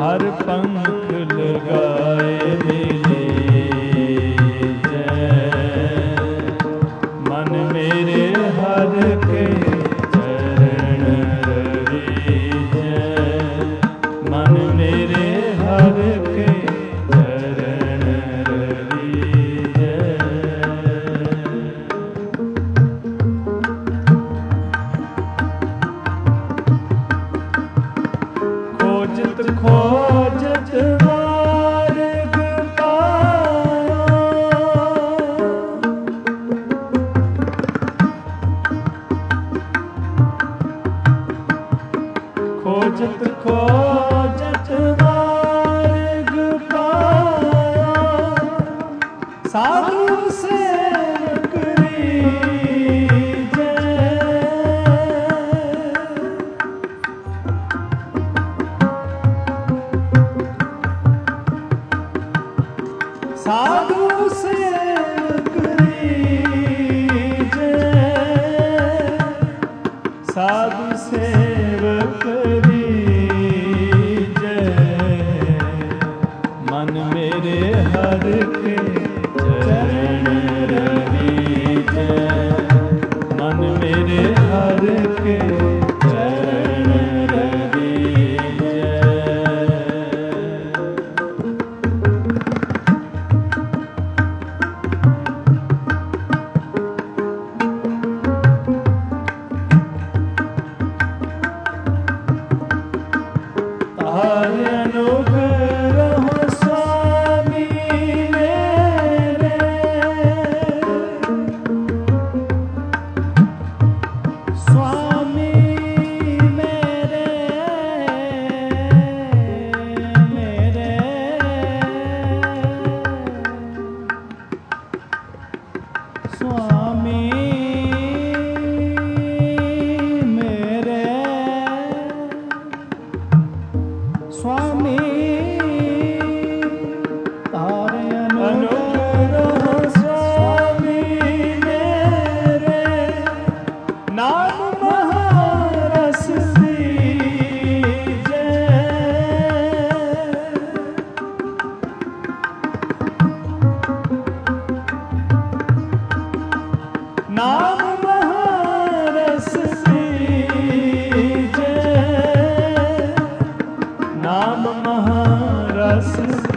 हर पंख लगाए मिली जय। मन मेरे हर के चरण रवि जय। मन मेरे हर के चरण रवि जय। खोजत खोजत मार्ग पाया। खोजत खोजत मार्ग पाया। साधु सेवक साधु सेवक जय। साधु सेवक जय। मन मेरे हर के चरण रवि जय। मन मेरे हर के चरण रवि जय। तारे अनुग्रह स्वामी मेरे। स्वामी मेरे मेरे। स्वामी मेरे। स्वामी तारे अनुग्रह स्वामी मेरे। नाम महारस दीजै। नाम महारस दीजै। नाम महारस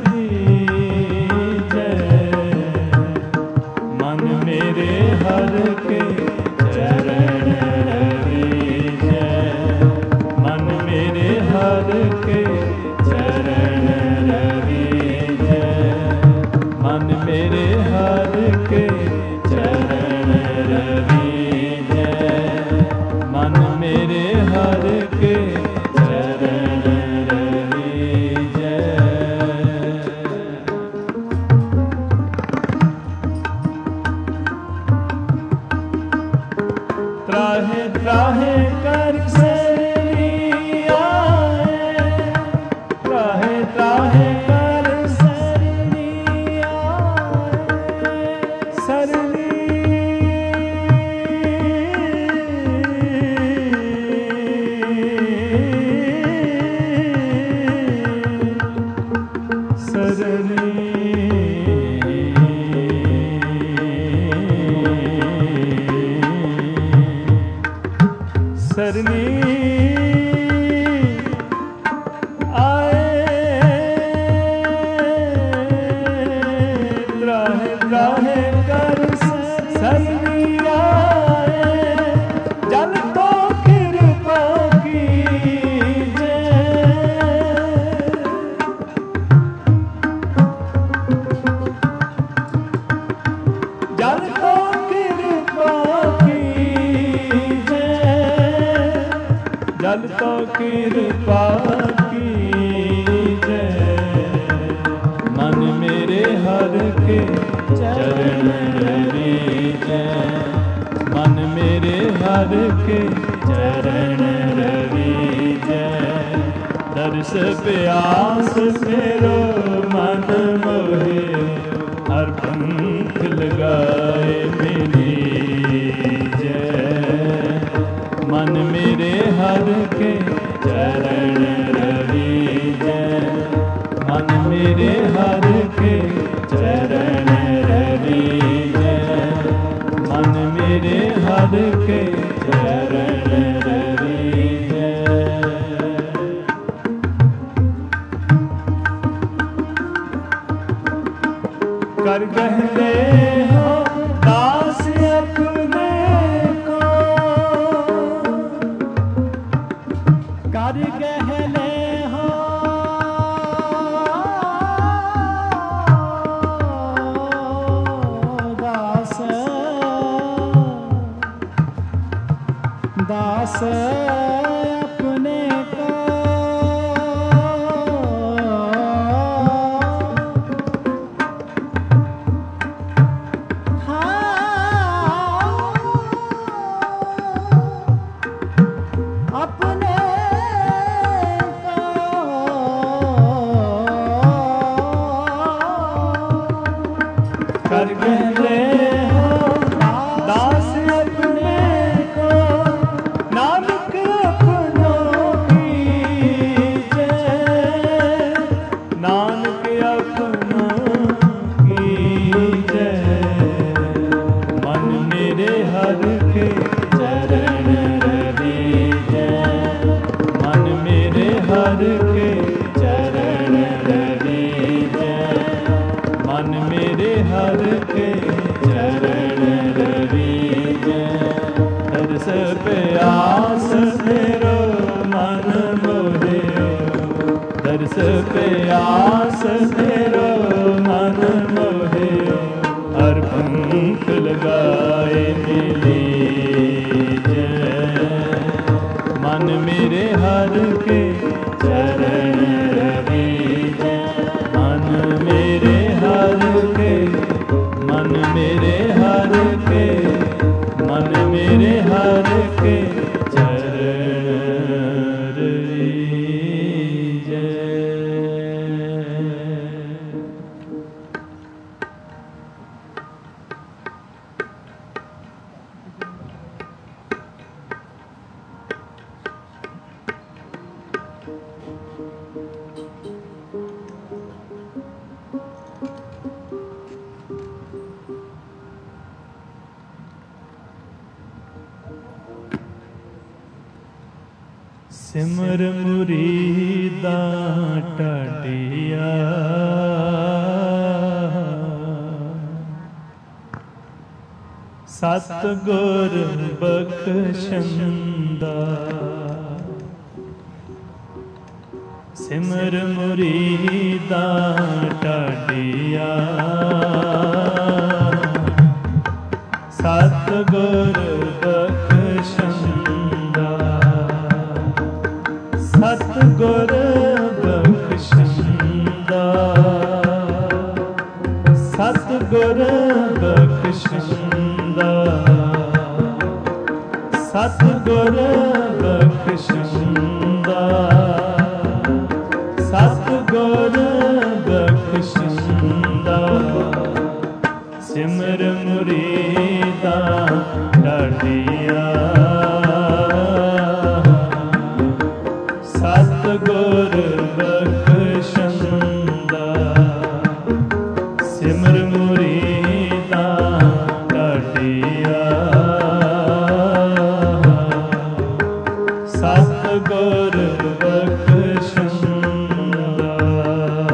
जय। मन मेरे हर के चरण रवि जय। मन मेरे हर के चरण रवि जय। मन मेरे हर के चरण रवि जय। मन मेरे हर के चरण त्राहे त्राहे कर शरणी आए। त्राहे त्राहे कर शरणी आए। शरणी शरणी शरणी आए। त्राहे त्राहे कर शरणी आए। जल तो कृपा कीजै। जल तो कृपा कीजै। जल तो कृपा कीजै। मन मेरे हर के चरण रवि जय। मन मेरे हर के चरण रवि जय। दर्श प्यास मेरो मन मोहे। हर पंख लगाए मिली जय। मन मेरे हर के चरण रवि जय। मन मेरे हर के चरण ररीजै, मन मेरे हर के चरण ररीजै। कर कहते हो दास अपने को, कर कहले हो दास, दास अपने को। कर कहले हो दास अपने को, नानक अपनों की जय, नानक अपनों की जय। मन मेरे हर के चरण ररीजै, मन मेरे हर के चरण ररीजै, मन मेरे हर के चरण ररीजै। दरस प्यास मेरो मन मोहियो, दरस प्यास मेरो मन मोहियो, हर पंख लगाए मिली जय। मन मेरे हर के चरण ररीजै, मन मेरे हर के, मन मेरे हर के, मन मेरे हर के चरण ररीजै। सिमर मुरीदा टाडिया, सतगुर बख्शंदा। सिमर मुरीदा टाडिया, सतगुर बख्शंदा, सतगुर बख्शंदा, सतगुर बख्शंदा, सतगुर बख्शंदा, सतगुर बख्शंदा। सिमर मुरीदा टाडिया, सतगुर बख्शंदा। सिमर मुरीदा टाडिया, सतगुर बख्शंदा।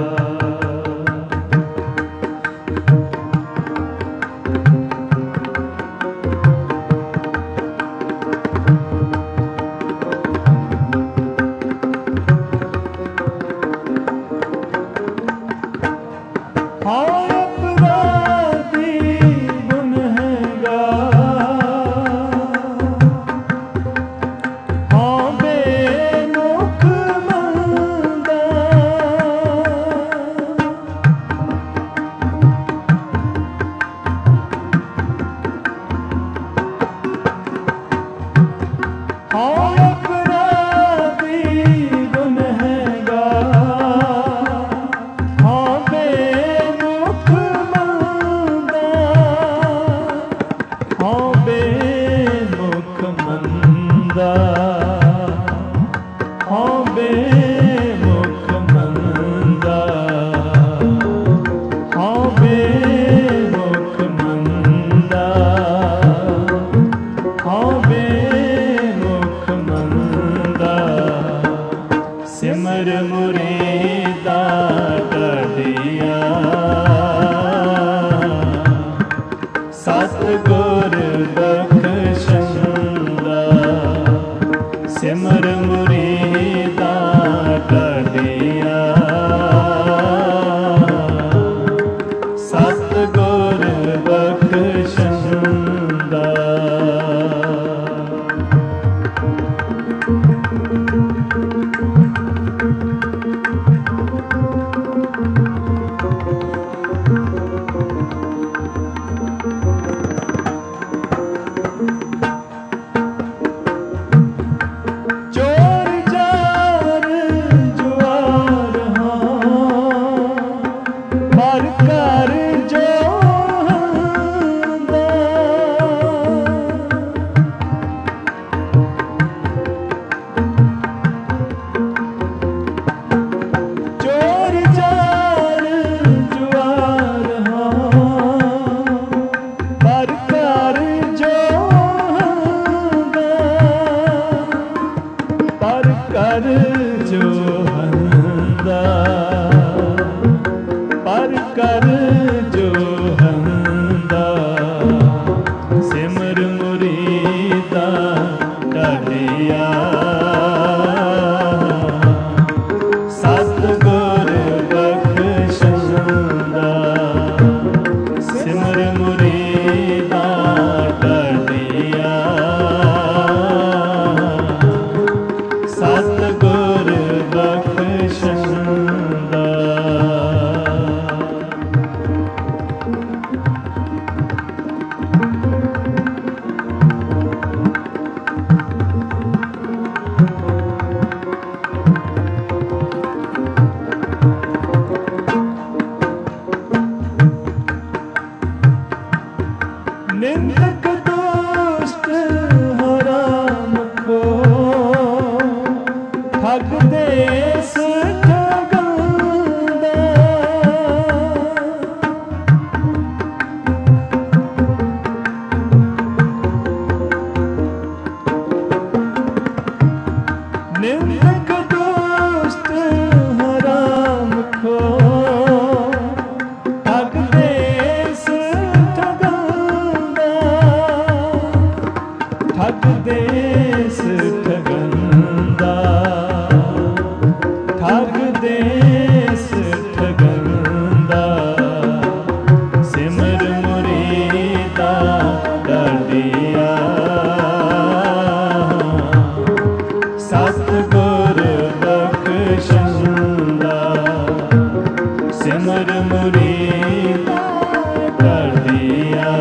ਸਿਮਰ ਮੁਰੀਦਾ ਢਾਡੀਆ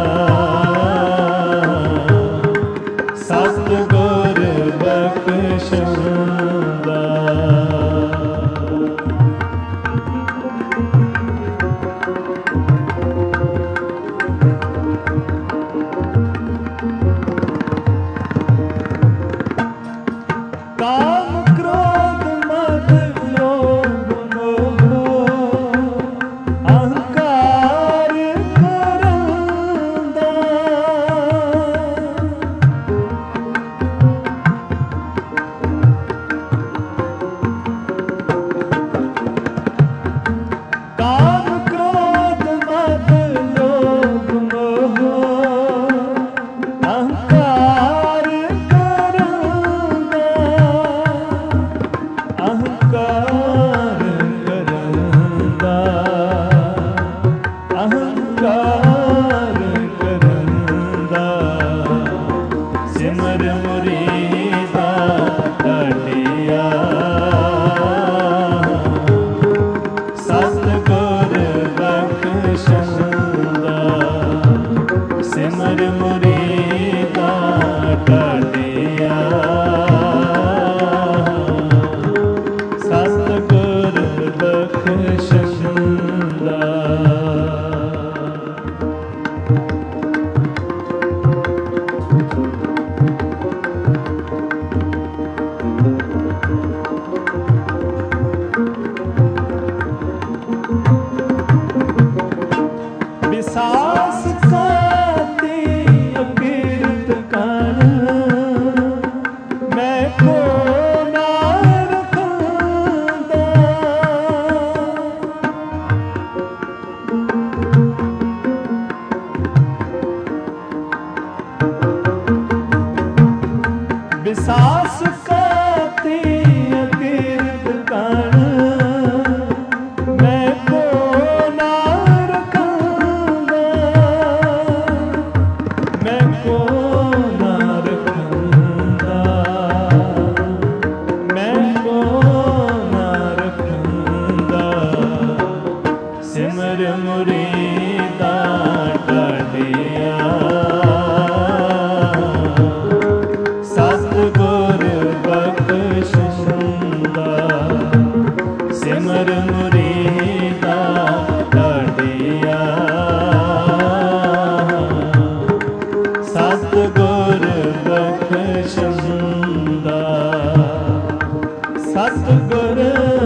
ਸਤਿਗੁਰ ਬਖਸ਼ੰਦਾ ਕਾਮ ਕ੍ਰੋਧ ਮਦ ਲੋਭ ਮੋਹ ਅਹੰਕਾਰ ਕਰੰਦਾ ਕਾਮ ਕ੍ਰੋਧ ਮਦ ਲੋਭ ਮੋਹ ਅਹੰਕਾਰ ਕਰੰਦਾ ਅਹੰਕਾਰ ਕਰੰਦਾ ਅਹੰਕਾਰ ਕਰੰਦਾ ਸਿਮਰ ਮੁਰੀਦਾ ਢਾਡੀਆ ਸਤਿਗੁਰ ਬਖਸ਼ੰਦਾ ਸਿਮਰ ਮੁਰੀਦਾ ਢਾਡੀਆ ਸਤਿਗੁਰ ਬਖਸ਼ੰਦਾ ਵਿਸਾਸ ਕਾਤੀ ਅਕਿਰਤ ਕਰ ਮੈਂ ਕੋ ਨਾ ਰਖੰਦਾ ਵਿਸਾਸ ਕਾਤੀ ਅਕਿਰਤ ਕਰ ਮੈਂ ਕੋ ਨਾ ਰਖੰਦਾ ਮੈਂ ਕੋ ਨਾ ਰਖੰਦਾ ਮੈਂ ਕੋ ਨਾ ਰਖੰਦਾ ਸਿਮਰ ਮੁਰੀਦਾ ਢਾਡੀਆ ਸਤਿਗੁਰ ਬਖਸ਼ੰਦਾ ਸਿਮਰ ਮੁਰੀਦਾ ਢਾਡੀਆ ਸਤਿਗੁਰ ਬਖਸ਼ੰਦਾ ਸਤਿਗੁਰ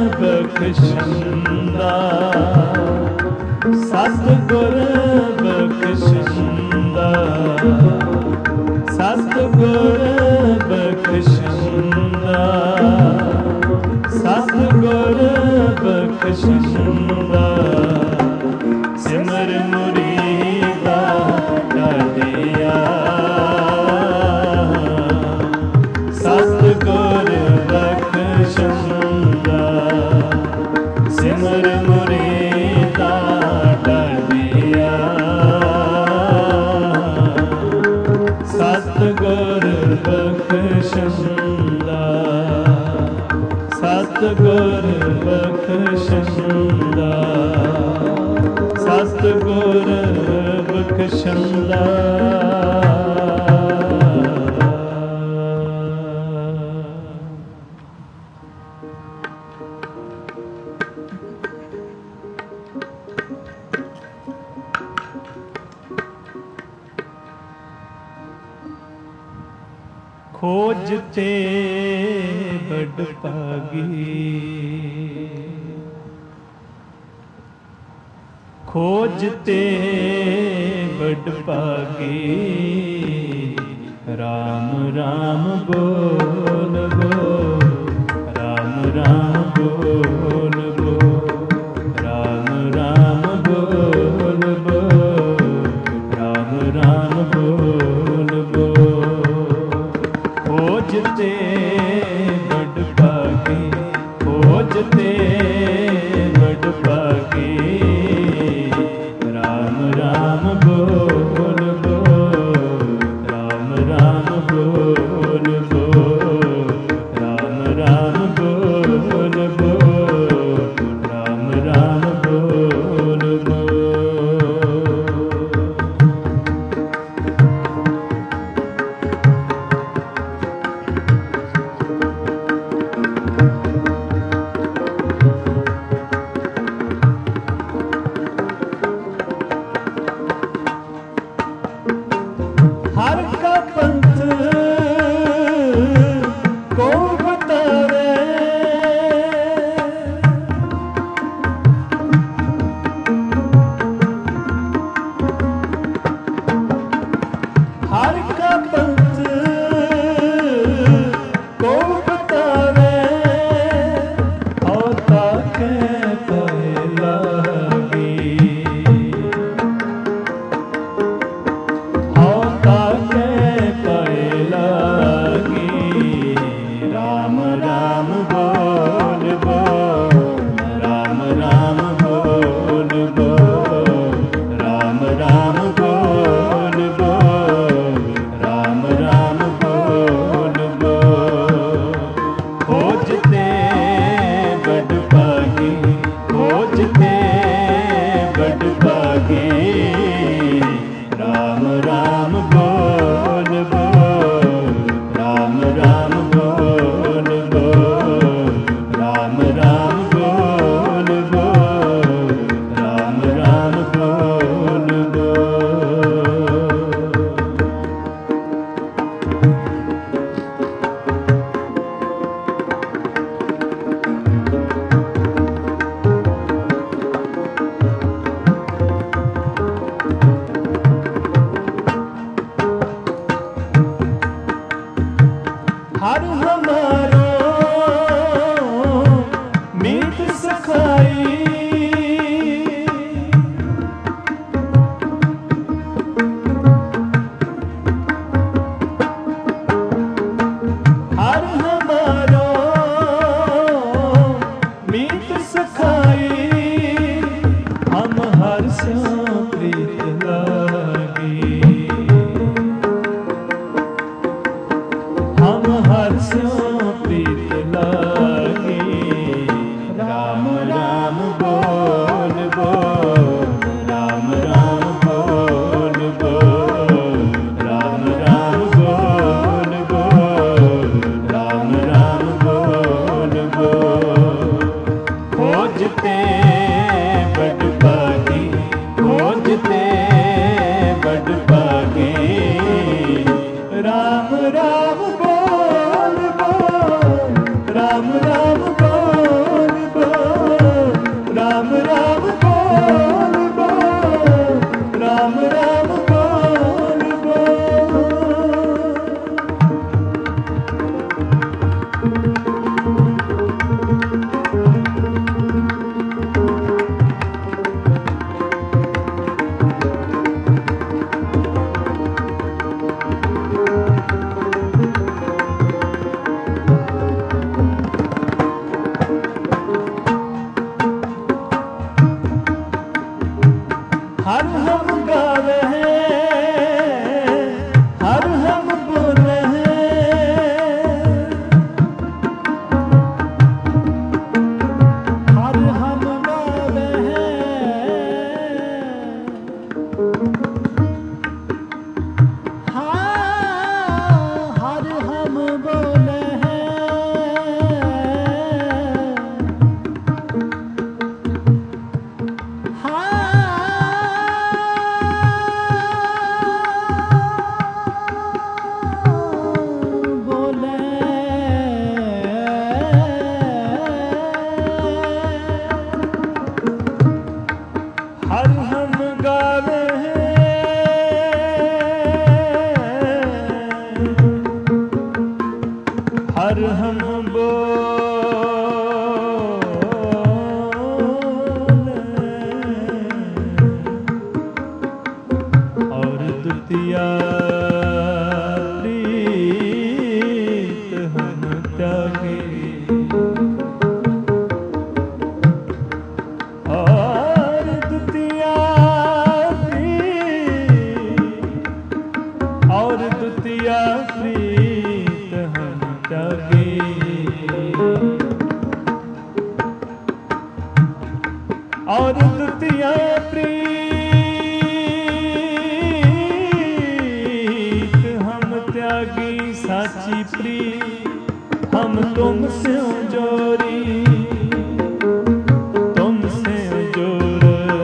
ਬਖਸ਼ੰਦਾ ਸਤਿਗੁਰ ਬਖਸ਼ੰਦਾ ਸਤਿਗੁਰ ਬਖਸ਼ੰਦਾ ਸਤਿਗੁਰ ਬਖਸ਼ੰਦਾ ਸਿਮਰ ਮੁਰੀਦਾ ਢਾਡੀਆ ਸਤਿਗੁਰ ਬਖਸ਼ੰਦਾ ਸਿਮਰ ਮੁਰੀਦਾ ਢਾਡੀਆ ਸਤਿਗੁਰ ਬਖਸ਼ੰਦਾ ਸਤਿਗੁਰ ਬਖਸ਼ੰਦਾ ਸਤਿਗੁਰ ਬਖਸ਼ੰਦਾ ਖੋਜ ਤੇ ਬੜ ਭਾਗੀ ਖੋਜ ਤੇ ਬੜ ਭਾਗੀ ਰਾਮ ਰਾਮ ਬੋਲ ਬੋਲ ਰਾਮ ਰਾਮ ਬੋਲ ਬੋਲ ਰਾਮ ਰਾਮ ਬੋਲ ਬੋਲ ਰਾਮ ਰਾਮ ਬੋਲ ਬੋਲ ਖੋਜ ਤੇ ਬੜ ਭਾਗੀ ਖੋਜ ਤੇ ਬੜ ਭਾਗੀ ਰਾਮ ਰਾਮ ਬੋਲ ਬੋਲ ਰਾਮ ਰਾਮ ਬੋਲ ਬੋਲ पाए लागी। हाँ ताके पाए लागी। राम राम बोल बोल, राम राम बोल बोल, राम राम बोल बोल, राम राम बोल बोल। खोजते बड़ पागी, खोजते बड़ पागी। राम राम बोल बोल, राम राम बोल बोल, राम राम बोल बोल, राम राम बोल बोल। हर हमारो मीत सखाई। हर हमारो मीत सखाई। हम हर स्यों प्रीत लागी। हम हर स्यों प्रीत लागी। राम राम बोल बोल, राम राम बोल बोल, राम राम बोल बोल, राम राम बोल बोल। खोजते बड़ पागी, खोजते बड़ पागी। राम राम बोल बोल, राम राम बोल बोल, राम राम बोल बोल, राम राम बोल बोल। हर हम गावे हैं, हर हम बोले हैं। हर हम गावे हैं, हाँ हर हम बोले हैं। हाँ हर हम गावे हैं, हर हम बोले। और द्वितीया प्रीत हम त्यागे। और द्वितीया प्रीत हम त्यागे। और द्वितीया प्रीत हम त्यागी। साची प्रीत हम तुमसे जोरी, तुमसे जोर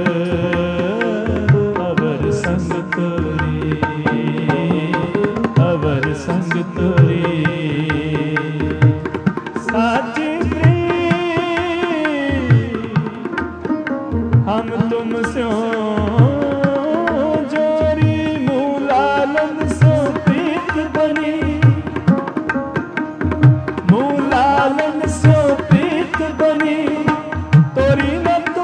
अवर संग तोरी, अवर संग तोरी। साची प्रीत हम तुमसे जोरी। मूलालन सो प्रीत बनी, मूलालन सो प्रीत बनी। तोरी न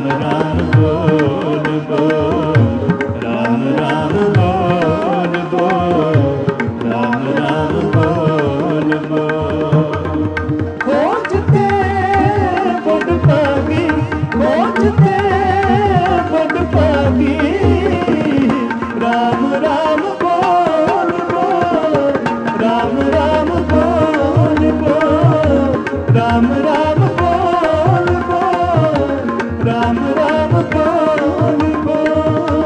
राम बोल बोल, राम राम बोल बोल, राम राम बोल बोल। खोजते बड़ पागी, खोजते बड़ पागी, राम राम बोल बोल, राम राम बोल बोल, राम राम बोल बोल, राम राम बोल बोल।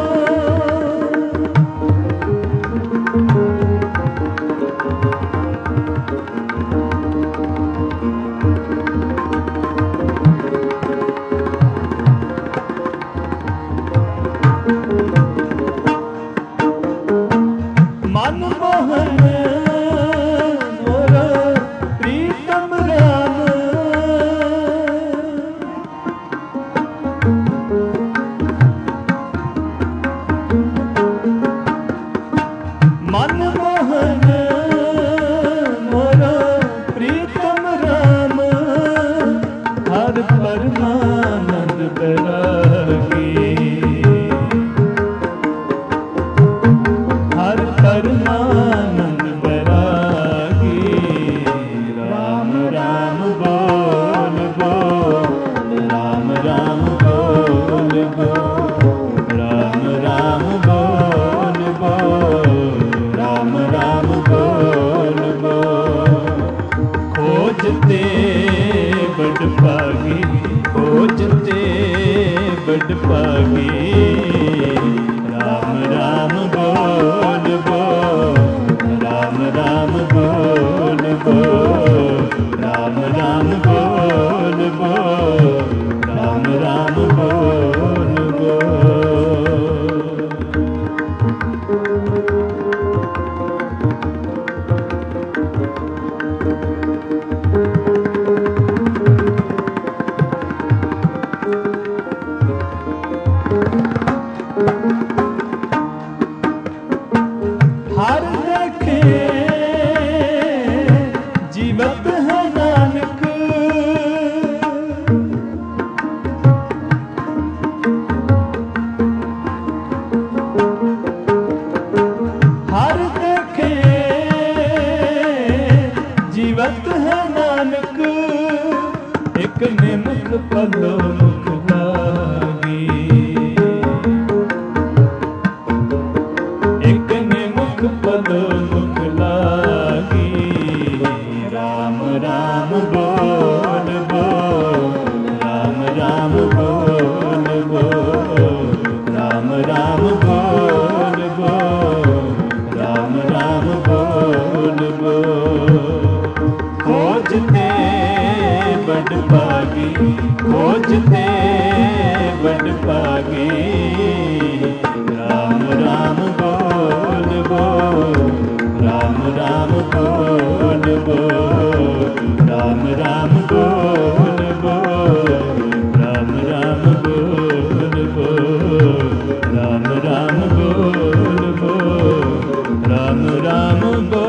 मनमोहन मोरा प्रीतम राम, मनमोहन मोरा प्रीतम राम, हर परमानंद बैरागी, हर परमानंद बैरागी, राम राम बोल बोल, राम राम बोल बोल, राम राम बोल बोल, राम राम बोल बोल। खोजते बड़ पागी, खोजते बड़ पागी, राम राम बोल बोल, राम राम बोल बोल, राम राम बोल बोल, राम राम बोल बोल। हर देखे जीवत है नानक, हर देखे जीवत है नानक, एक निमुख पलो मुख लागी, एक निमुख पलो मुख लागी, राम राम बोल बोल, राम राम बोल बोल, राम राम बोल बोल, राम राम बोल बोल। खोजते बड़ पागी, खोजते बड़ पागी, राम राम बोल बोल, राम राम बोल बोल, राम राम बोल बोल, राम राम बोल बोल, राम राम बोल बोल, राम राम बोल।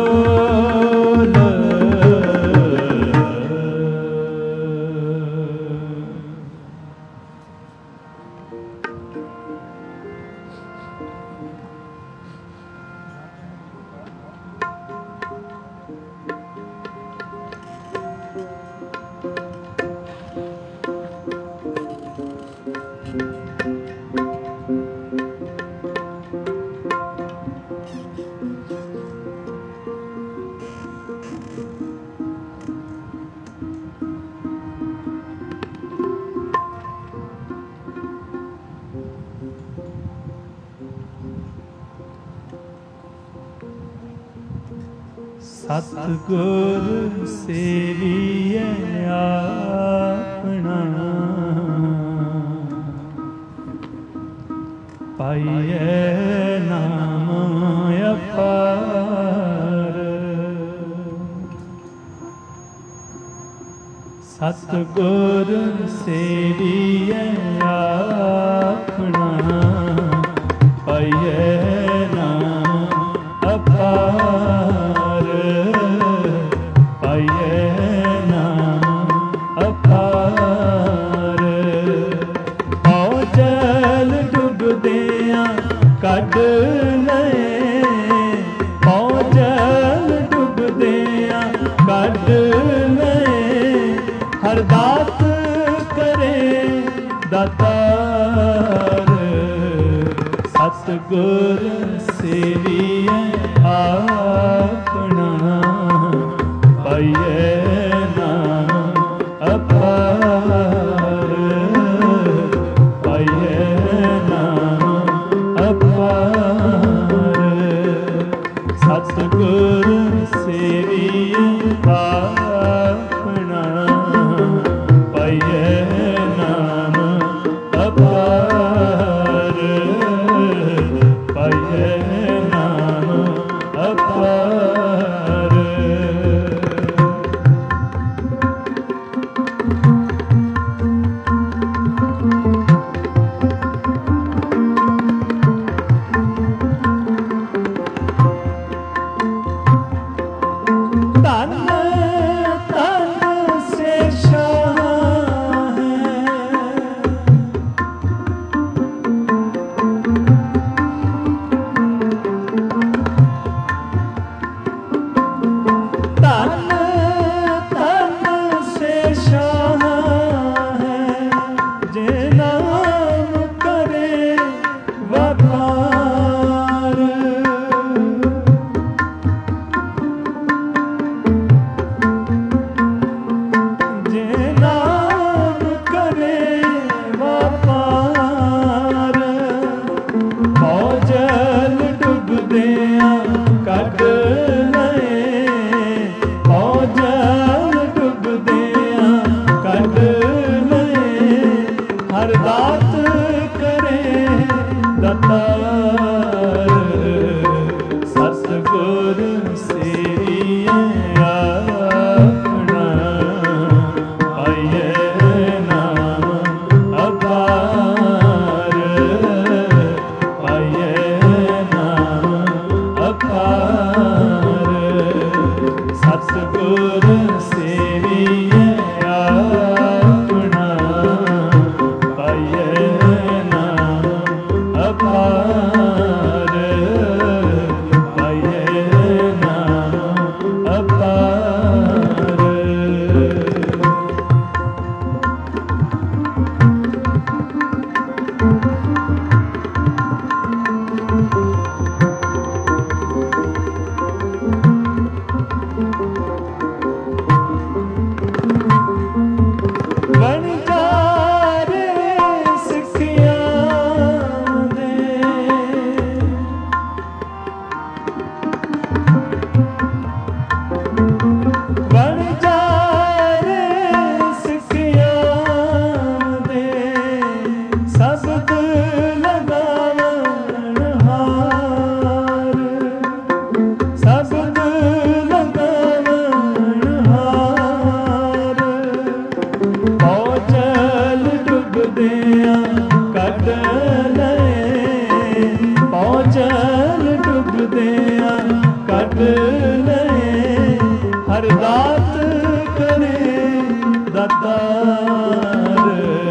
सतगुर सेविए आपना, पाइए नाम अपार। सतगुर सेविए आपना, पाइए नाम अपार, पाइए नाम अपार। ਜਲ ਡੁੱਬਦਿਆਂ ਕੱਢ ਲਏ, ਪਉ ਜਲ ਡੁੱਬਦਿਆਂ ਕੱਢ ਲਏ, ਹਰ ਦਾਤ ਕਰੇ ਦਾਤਾਰ, ਸਤਿਗੁਰ ਸੇਵੀਐ ਆਪਣਾ, ਪਾਈਐ ਨਾਮ ਅਪਾਰ, ਪਾਈਐ ਨਾਮ ਅਪਾਰ, ਸਤਿਗੁਰ ਸੇਵੀਐ ਆਪਣਾ, ਪਾਈਐ ਨਾਮ ਅਪਾਰ, ਪਾਈਐ ਨਾਮ ਅਪਾਰ। ਧਨ ਧਨ ਸੇਸ਼ਾ ਕੱਢ ਲਏ, ਪਉ ਜਲ ਡੁੱਬਦਿਆਂ ਕੱਢ ਲਏ, ਹਰ ਦਾਤ ਕਰੇ ਦਾਤਾਰ, ਸਤਿਗੁਰ ਸੇਵੀਐ ਆਪਣਾ, ਪਾਈਐ ਨਾਮ ਅਪਾਰ, ਪਾਈਐ ਨਾਮ ਅਪਾਰ, ਸਤਿਗੁਰ ਸੇਵੀਐ ਆਪਣਾ, ਪਾਈਐ ਨਾਮ ਅਪਾਰ, ਪਾਈਐ ਨਾਮ ਅਪਾਰ। ਵਣਜਾਰੇ ਸਿੱਖਿਆ ਦੇ, ਵਣਜਾਰੇ ਸਿੱਖਿਆ ਦੇ, ਸ਼ਬਦ ਲਗਾਵਣ ਹਾਰ, ਸ਼ਬਦ ਲਗਾਵਣ ਹਾਰ, ਪਉ ਜਲ ਡੁੱਬਦਿਆਂ ਕੱਢ ਲਏ, ਪਉ ਜਲ ਡੁੱਬਦਿਆਂ ਕੱਢ ਲਏ, ਹਰ ਦਾਤ ਕਰੇ ਦਾਤਾਰ,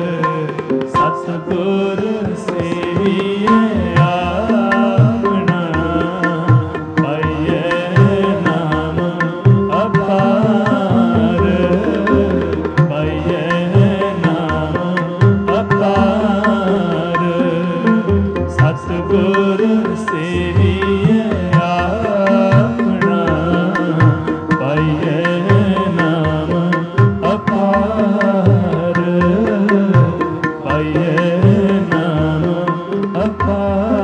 ਸਤਿਗੁਰ ਸੇਵੀਐ ਆਪਣਾ, ਪਾਈਐ ਨਾਮ ਅਪਾਰ, ਪਾਈਐ ਨਾਮ ਅਪਾਰ, ਸਤਿਗੁਰ ਸੇਵੀਐ ਆਪਣਾ, ਪਾਈਐ ਨਾਮ ਅਪਾਰ, ਪਾਈਐ ਨਾਮ ਅਪਾਰ।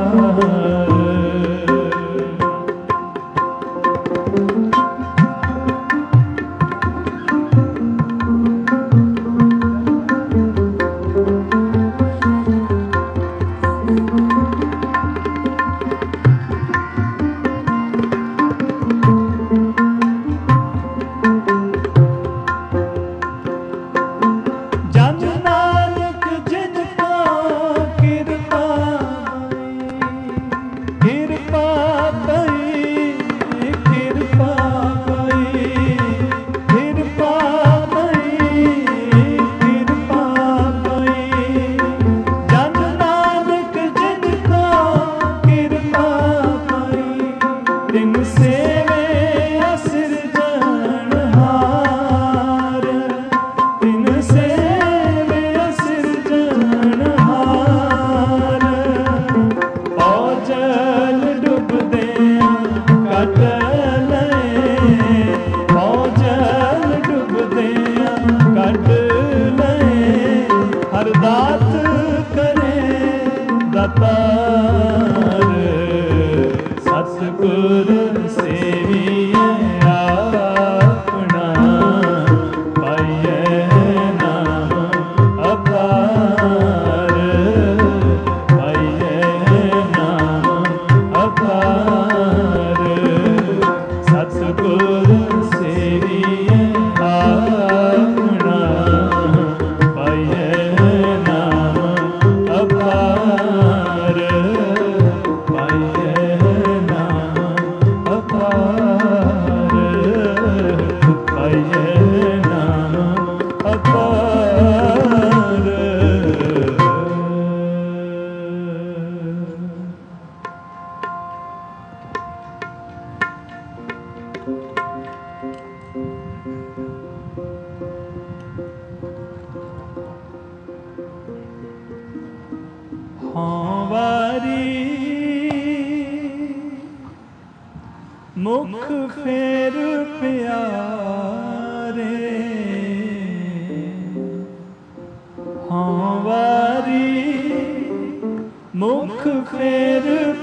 ਦਾਤਾਰ ਸਤਿਗੁਰ ਸੇਵੀਐ ਆਪਣਾ ਪਾਈਐ ਨਾਮ ਅਪਾਰ ਪਾਈਐ ਨਾਮ ਅਪਾਰ ਸਤਿਗੁਰ ਸੇਵੀਐ ਆਪਣਾ ਪਾਈਐ ਨਾਮ ਅਪਾਰ ਪਾਈਐ ਨਾਮ ਅਪਾਰ ਪਾਈਐ ਨਾਮ ਅਪਾਰ। ਹਾਂ ਵਾਰੀ ਮੁਖ ਫੇਰ ਪਿਆਰੇ ਹਾਂ ਵਾਰੀ ਮੁਖ ਫੇਰ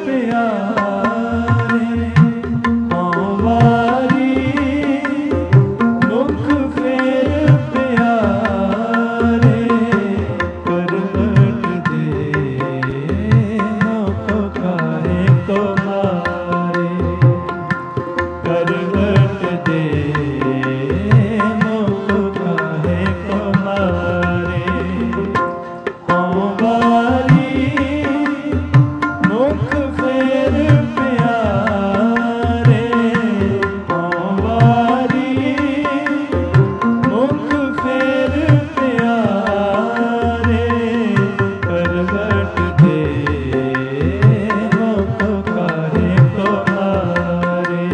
ਪਿਆਰੇ ਹਾਂ ਵਾਰੀ ਮੁਖ ਫੇਰ ਪਿਆਰੇ ਕਰਵਟ ਦੇ ਮੁਖ ਕਾਹੇ ਕੋ ਮਾਰੇ ਕਰਵਟ ਦੇ ਮੁਖ ਕਾਹੇ ਕੋ ਮਾਰੇ ਹਾਂ ਵਾਰੀ ਮੁਖ ਫੇਰ ਪਿਆਰੇ ਹਾਂ ਵਾਰੀ ਮੁਖ ਫੇਰ ਪਿਆਰੇ ਕਰਵਟ ਦੇ ਮੁਖ ਕਾਹੇ ਕੋ ਮਾਰੇ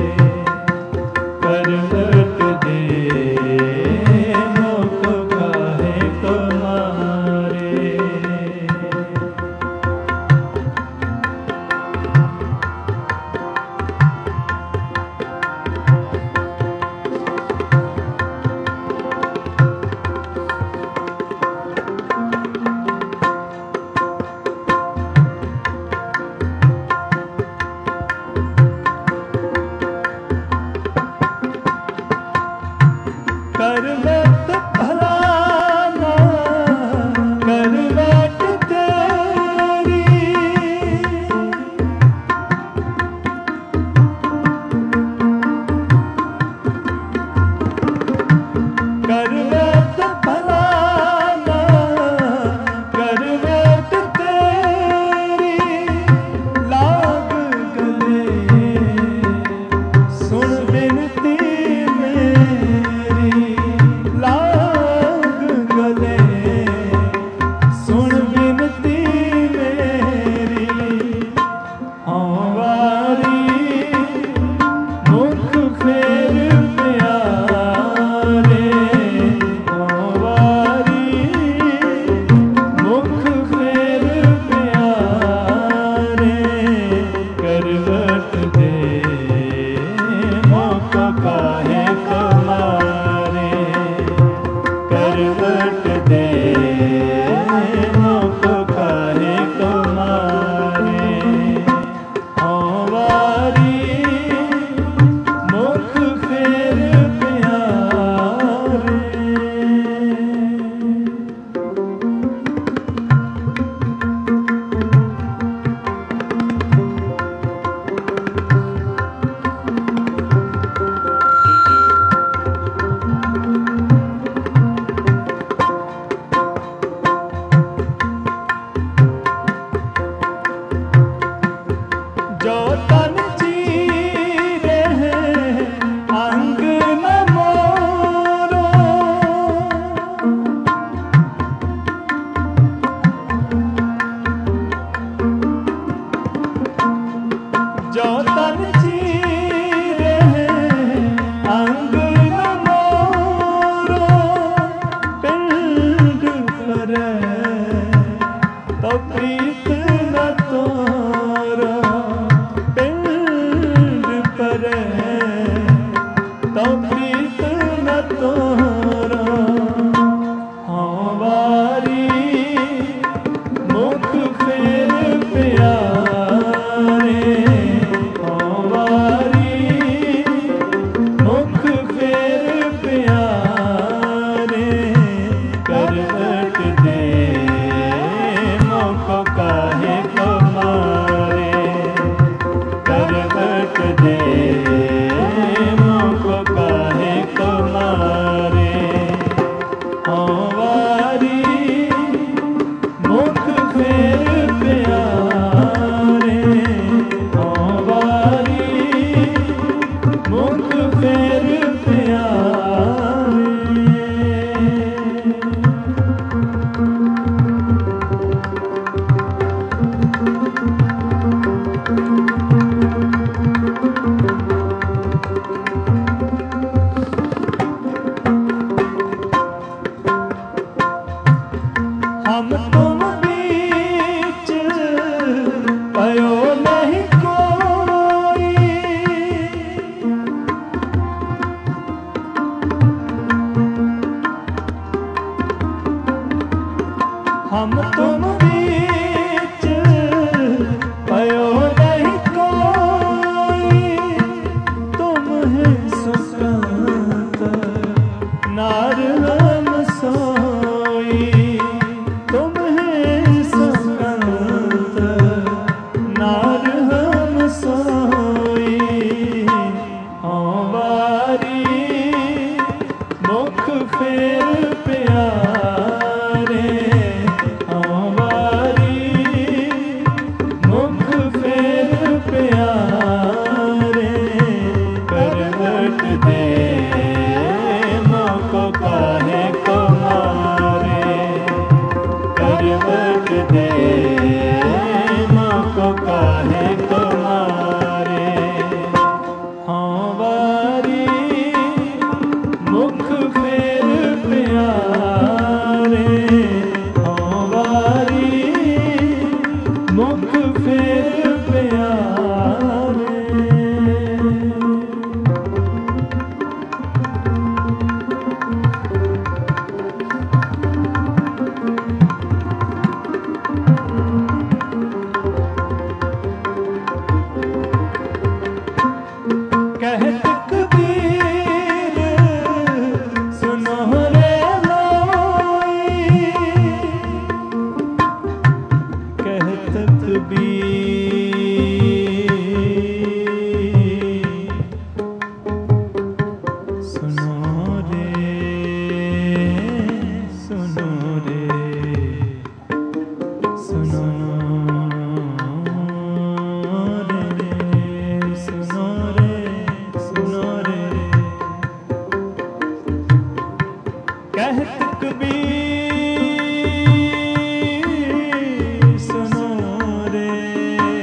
ਕਰਵਟ ਦੇ ਮੁਖ ਕਾਹੇ ਕੋ ਮਾਰੇ। ਕਰਵਟ ਭਲਾ ਨਾ ਕਰਵਟ ਤੇਰੀ ਕਰਵਟ ਭਲਾ ਨਾ ਕਰਵਟ ਤੇਰੀ ਲਾਗ ਗਲੇ ਸੁਣ ਬਿਨਤੀ ਮੇਰੀ ਲਾਗ ਗਲੇ ਸੁਣ ਬਿਨਤੀ ਮੇਰੀ ਹਾਂ ਵਾਰੀ ਮੁਖ ਫੇਰ ਪਿਆਰੇ ਹਾਂ ਵਾਰੀ ਮੁਖ ਫੇਰ ਪਿਆਰੇ ਕਰਵਟ ਦੇ ਮੁਖ ਕਾਹੇ ਕੋ ਮਾਰੇ ਕਰਵਟ ਦੇ ਮੁਖ ਕਾਹੇ ਕੋ ਮਾਰੇ ਹਾਂ ਵਾਰੀ ਮੁਖ ਫੇਰ ਪਿਆਰੇ। ਜੋ ਤਨ ਚੀਰੇ ਅੰਗ ਨ ਮੋਰੋ ਜੋ ਤਨ ਚੀਰੇ ਅੰਗ ਨ ਮੋਰੋ ਪਿੰਡ ਪਰੈ ਤੋ ਪ੍ਰੀਤ ਨ ਤੋਰੋ ਪਿੰਡ ਪਰੈ ਤੋ ਪ੍ਰੀਤ ਨ ਤੋਰੋ ਹਾਂ ਵਾਰੀ ਮੁਖ ਫੇਰ भयो नहीं कोई। हम तुम बीच भयो नहीं कोई। तुम है सुकंत नार हम सोई। तुम है सुकंत नार हम सोई। हाँ बारी मुख फेर प्यारे। हाँ बारी मुख फेर प्यारे। करवट दे मोको काहे को मारे। करवट दे मोको काहे को मारे। हाँ बारी मुख फेर प्यारे। हाँ बारी मुख फेर प्यारे। कहत कबीर सुनो रे लोई। कहत कबीर सुनो रे सुनो रे सुनो रे सुनो रे सुनो रे। कहत कबीर सुनो रे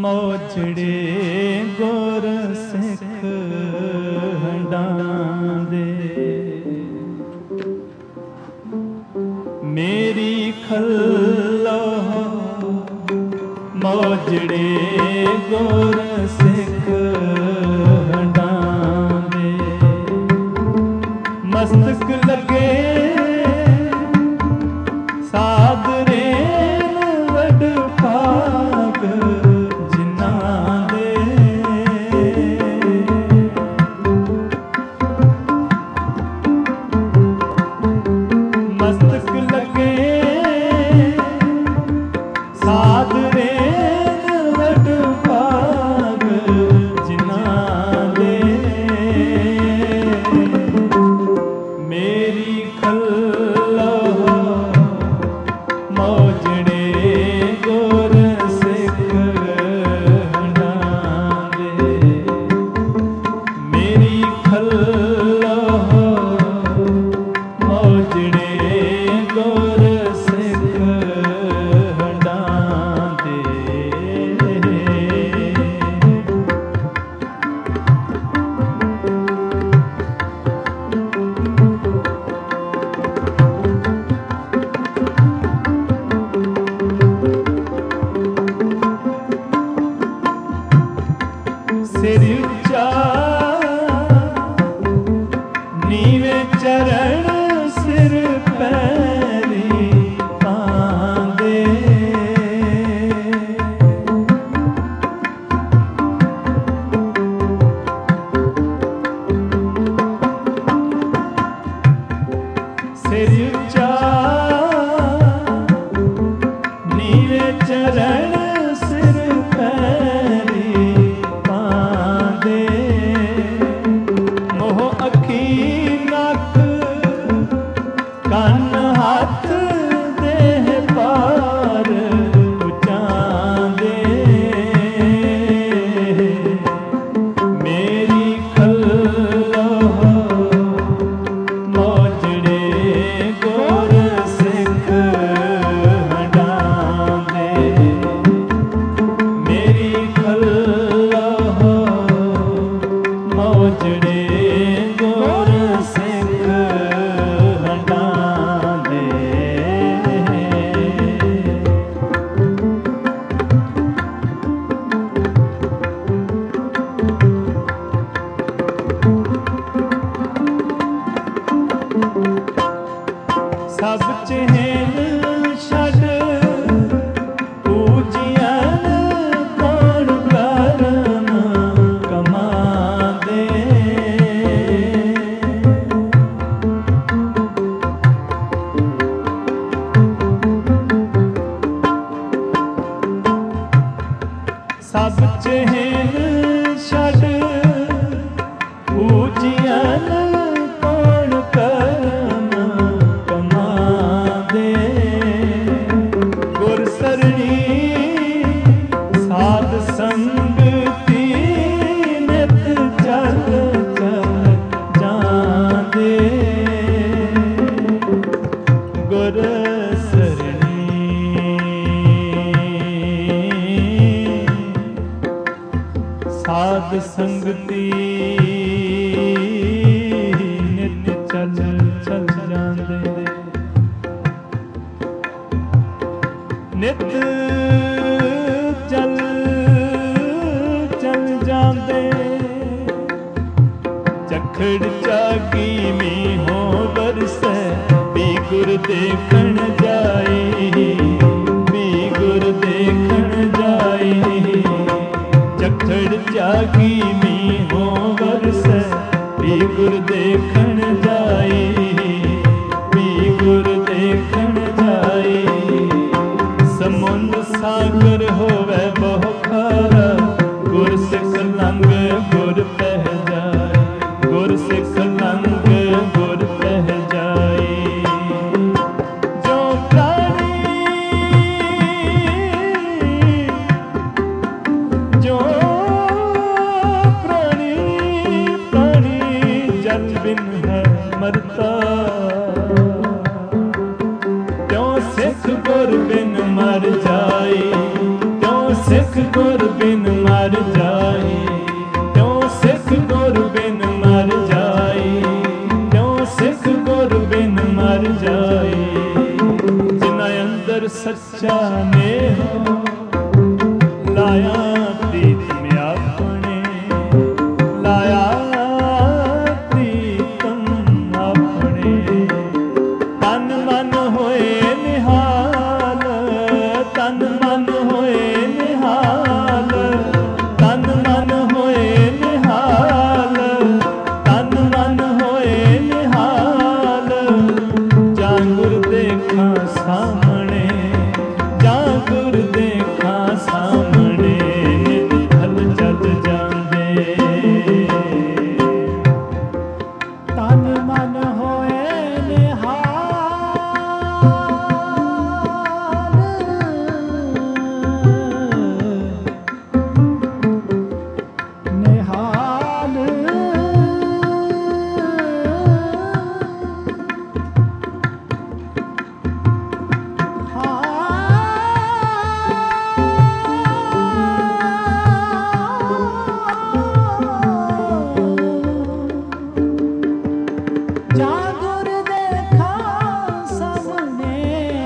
ਮੋਜੜੇ ਗੁਰ ਸਿੱਖ ਹੰਡਾਂਦੇ ਮੇਰੀ ਖੱਲੋ ਮੋਜੜੇ ਗੁਰ ਸਿੱਖ ਹੰਡਾਂਦੇ ਮਸਤਕ ਲੱਗੇ ਸਾਧਰੇ ਵਡ ਭਾਗ ਜਿਨ੍ਹਾਂ ਦੇ ਮਸਤਕ ਲੱਗੇ ਸਾਧਰੇ ਵਡ ਭਾਗ ਜਿਨ੍ਹਾਂ ਦੇ ਮੇਰੀ ਖੱਲੋ ਮੋਜੜੇ ਗੁਰ ਸਿੱਖ ਹੰਡਾਂਦੇ ਮੇਰੀ ਖੱਲੋ ਮੋਜੜੇ ਗੁਰ ਸਿੱਖ ਹੰਡਾਂਦੇ ਸਿਰ ਉੱਚਾ ਨੀਵੇਂ ਚਰਨ ਸਿਰ ਪੈਰੀ ਪਾਂਦੇ ਸਿਰ ਉੱਚਾ ਨੀਵੇਂ ਚਰਨ ਸਿਰ ਪੈਰੀ ਪਾਂਦੇ ਮੋਹ ਅੱਖੀ ਨੱਕ ਕੰਨ ਹੱਥ ਦੇਹ ਪਾਰ ਉਚਾਂਦੇ ਮੇਰੀ ਖੱਲੋ ਮੋਜੜੇ ਗੁਰ ਸਿੱਖ ਹੰਡਾਂਦੇ ਮੇਰੀ ਖੱਲੋ ਮੋਜੜੇ ਗੁਰ ਸਿੱਖ ਹੰਡਾਂਦੇ ਸਭ ਚਿਹਨ ਛੱਡ ਪੂਜੀਆਂ ਕੌਣ ਕਰਨ ਕਮਾਂਦੇ ਸਭ ਚਿਹਨ ਛੱਡ ਪੂਜੀਆਂ ਕੌਣ ਕਰਨ ਕਮਾਂਦੇ ਗੁਰ ਸਰਣੀ ਸਾਧ ਸੰਗਤੀ ਨਿਤ ਚਲ ਚਲ ਜਾਂਦੇ ਗੁਰ ਸਰਣੀ ਸਾਧ ਸੰਗਤੀ ਨਿਤ ਚਲ ਚਲ ਜਾਂਦੇ ਨਿਤ ਚਲ ਚਲ ਜਾਂਦੇ ਚਖੜ ਚਾਗੀ ਮੀਂਹੋਂ ਬਰਸੈ ਵੀ ਗੁਰ ਦੇਖਣ ਜਾਈ ਵੀ ਗੁਰ ਦੇਖਣ ਜਾਈ ਚਖੜ ਚਾਗੀ ਮੀਂਹੋਂ ਬਰਸੈ ਵੀ ਗੁਰ ਦੇਖਣ ਜਾਈ ਵੀ ਗੁਰ ਦੇਖਣ ਜਾਈ ਸਮੁੰਦ ਸਾਗਰ ਹੋਵੇ ਬਹੁ ਖਾਰਾ ਗੁਰ ਸਿੱਖ ਲੰਘ ਗੁਰ ਪਹਿ ਜਾਏ ਗੁਰ ਸਿੱਖ ਲੰਘ ਗੁਰ ਪਹਿ ਜਾਏ ਜੋ ਪ੍ਰਾਣੀ ਜੋ ਪ੍ਰਾਣੀ ਜਲ ਬਿਨ ਹੈ ਮਰਤਾ त्यों सिख गुर बिन मर जाए त्यों मर जाई, क्यों सिख गुर बिन मर जाई, क्यों सिख गुर बिन मर जाई। जिन्ना अंदर सच्चा नेह लाया प्रीत में अपने, लाया प्रीतम अपने। तन मन होए निहाल, तन मन होए निहाल, तन मन होए निहाल, तन मन होए निहाल। जां गुर देखा सामने, जां गुर देखा सामने, हल चल जांदे। तन मन होए निहाल, जागुर देखा सामने।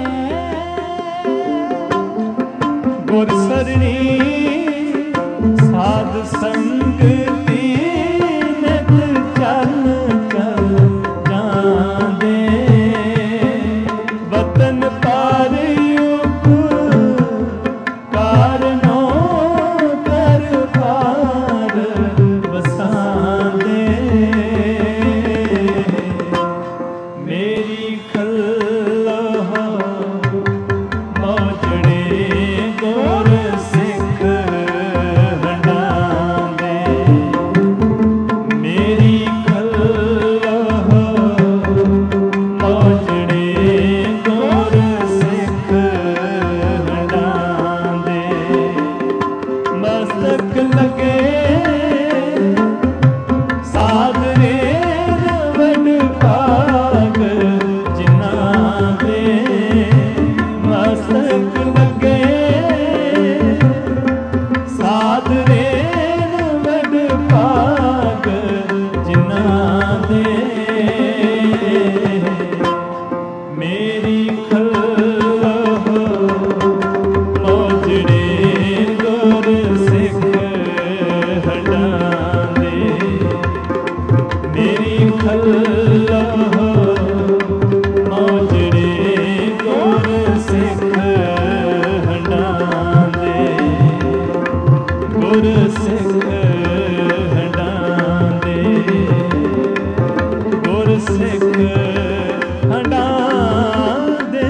गुर सरणी साध संग नित चल चल जांदे। वतन पार कारणों कर पार बसांदे। मेरी खल्लोह मौजड़े गुर सिख हंडांदे। मेरी खल्लोह मौजड़े गुर सिख हंडांदे। मस्तक लगे साधरे वड भाग जिन्हां दे। मस्तक लगे साधरे वड भाग जिन्हां दे। मेरी खल्लोह मौजड़े गुर सिख हंडांदे। मेरी खल्लोह मौजड़े गुर सिख हंडांदे। गुर सिख हंडांदे, गुर सिख हंडांदे।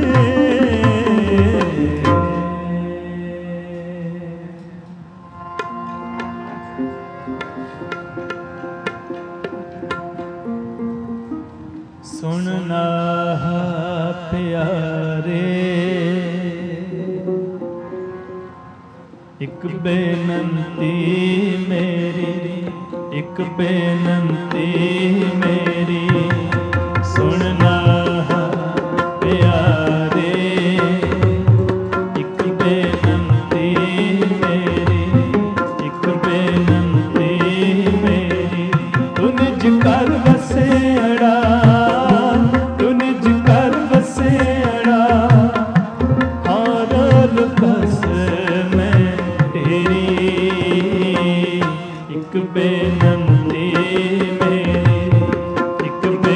सुनना प्यारे एक बेनंती मेरी, एक बेनंती मेरी। सुनना प्यारे एक बेनंती मेरी, एक बेनंती मेरी। तू निज कर बसेड़ा, तू निज कर बसेड़ा। और बस मैं तेरी एक बेनंती मेरी, एक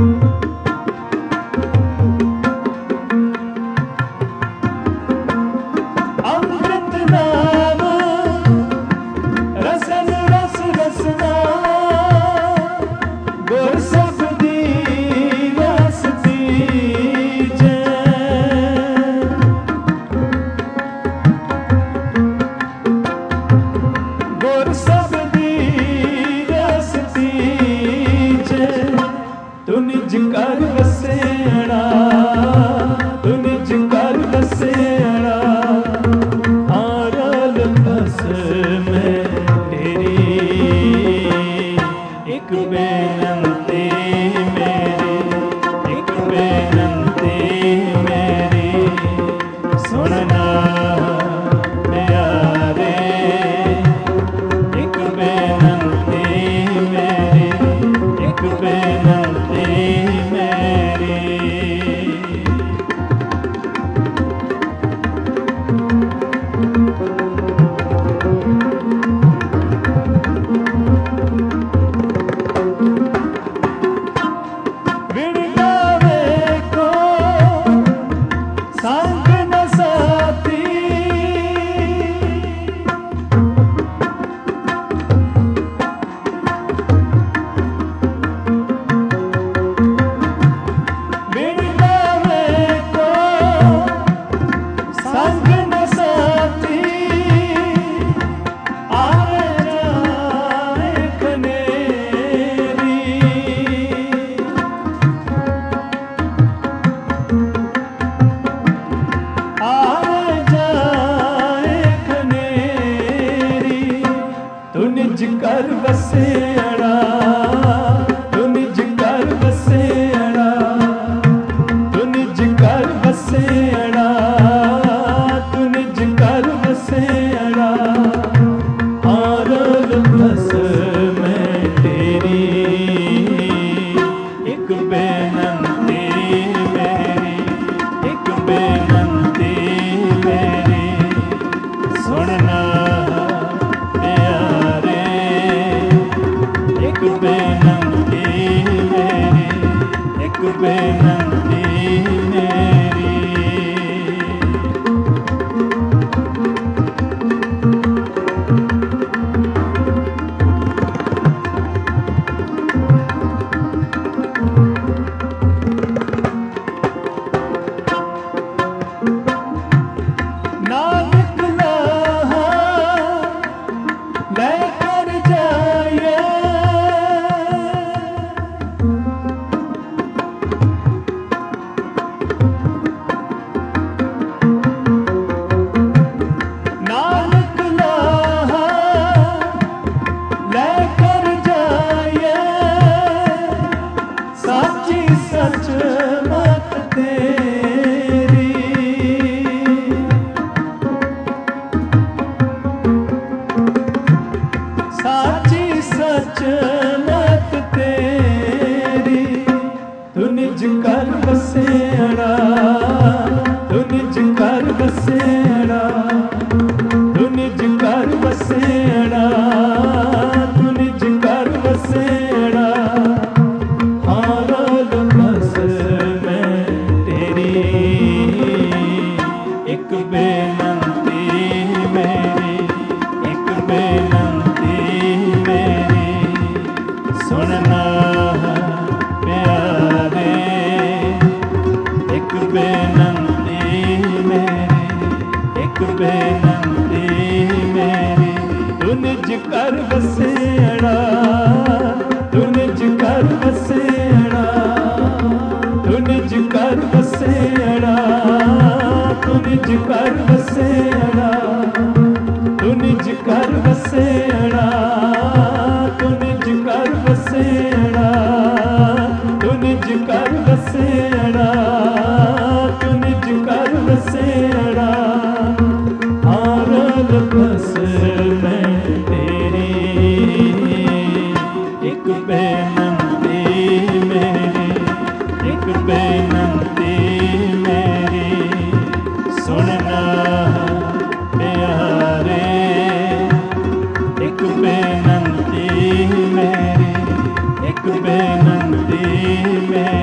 बेनंती मेरी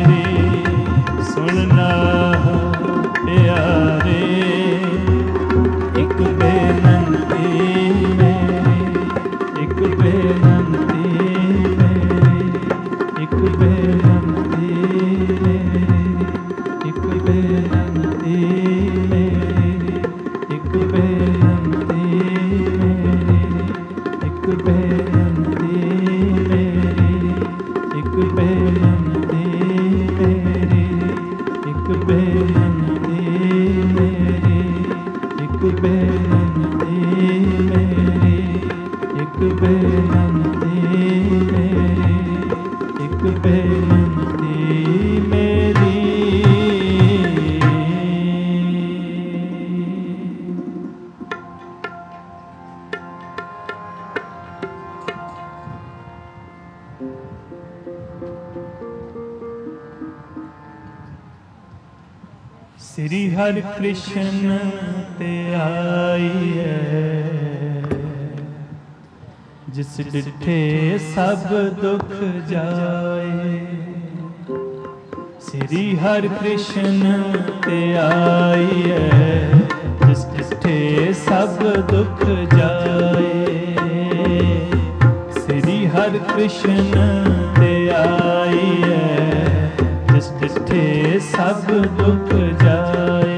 ਸ੍ਰੀ ਹਰਿ ਕ੍ਰਿਸ਼ਨ ਤੇ ਆਈਐ, ਜਿਸ ਡਿਠੇ ਸਭ ਦੁਖ ਜਾਏ। ਸ੍ਰੀ ਹਰਿ ਕ੍ਰਿਸ਼ਨ ਤੇ ਆਈਐ, ਜਿਸ ਡਿਠੇ ਸਭ ਦੁਖ ਜਾਏ। ਸ੍ਰੀ ਹਰਿ ਕ੍ਰਿਸ਼ਨ ਤੇ ਆਈਐ, ਜਿਸ ਡਿਠੇ ਸਭ ਦੁਖ ਜਾਏ।